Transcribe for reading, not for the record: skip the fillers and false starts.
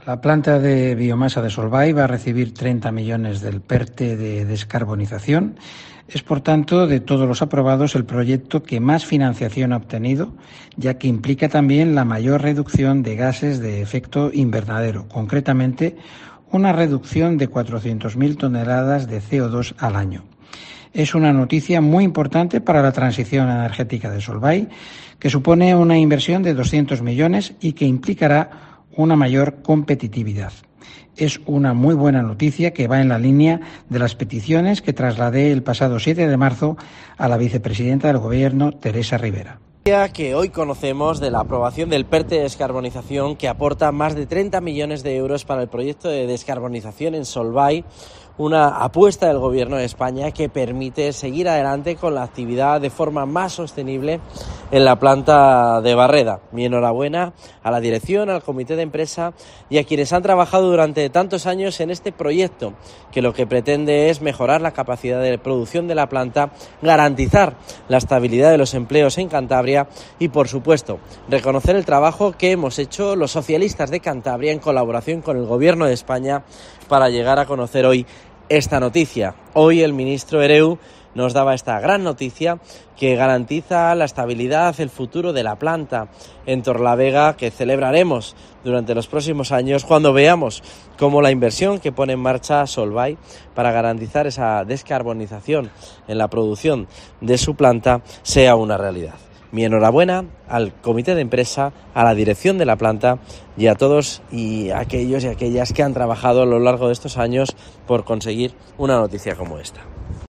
La planta de biomasa de Solvay va a recibir 30 millones del PERTE de descarbonización. Es, por tanto, de todos los aprobados, el proyecto que más financiación ha obtenido, ya que implica también la mayor reducción de gases de efecto invernadero, concretamente una reducción de 400.000 toneladas de CO2 al año. Es una noticia muy importante para la transición energética de Solvay, que supone una inversión de 200 millones y que implicará una mayor competitividad. Es una muy buena noticia que va en la línea de las peticiones que trasladé el pasado 7 de marzo a la vicepresidenta del Gobierno, Teresa Rivera. Que hoy conocemos de la aprobación del PERTE de descarbonización, que aporta más de 30 millones de euros para el proyecto de descarbonización en Solvay, una apuesta del Gobierno de España que permite seguir adelante con la actividad de forma más sostenible en la planta de Barreda. Mi enhorabuena a la dirección, al comité de empresa y a quienes han trabajado durante tantos años en este proyecto, que lo que pretende es mejorar la capacidad de producción de la planta, garantizar la estabilidad de los empleos en Cantabria y, por supuesto, reconocer el trabajo que hemos hecho los socialistas de Cantabria en colaboración con el Gobierno de España para llegar a conocer hoy esta noticia. Hoy el ministro Ereu nos daba esta gran noticia que garantiza la estabilidad, el futuro de la planta en Torlavega, que celebraremos durante los próximos años cuando veamos cómo la inversión que pone en marcha Solvay para garantizar esa descarbonización en la producción de su planta sea una realidad. Mi enhorabuena al comité de empresa, a la dirección de la planta y a todos y aquellos y aquellas que han trabajado a lo largo de estos años por conseguir una noticia como esta.